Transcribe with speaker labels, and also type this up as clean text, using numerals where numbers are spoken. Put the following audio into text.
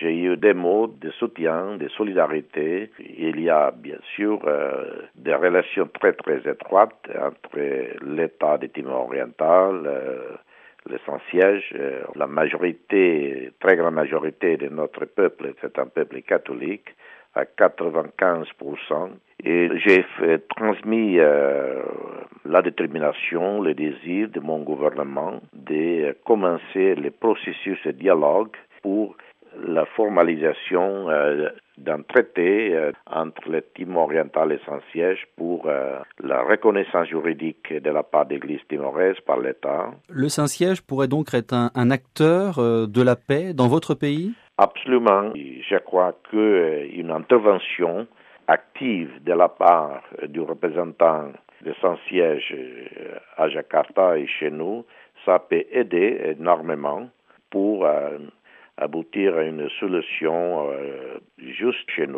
Speaker 1: J'ai eu des mots de soutien, de solidarité. Il y a bien sûr des relations très très étroites entre l'État de Timor oriental, le Saint-Siège, la majorité, très grande majorité de notre peuple, c'est un peuple catholique à 95%. Et j'ai transmis la détermination, le désir de mon gouvernement de commencer le processus de dialogue pour la formalisation d'un traité entre le Timor oriental et Saint-Siège pour la reconnaissance juridique de la part de l'Église timoraise par l'État.
Speaker 2: Le Saint-Siège pourrait donc être un acteur de la paix dans votre pays ?
Speaker 1: Absolument. Je crois qu'une intervention active de la part du représentant de Saint-Siège à Jakarta et chez nous, ça peut aider énormément pour aboutir à une solution juste chez nous.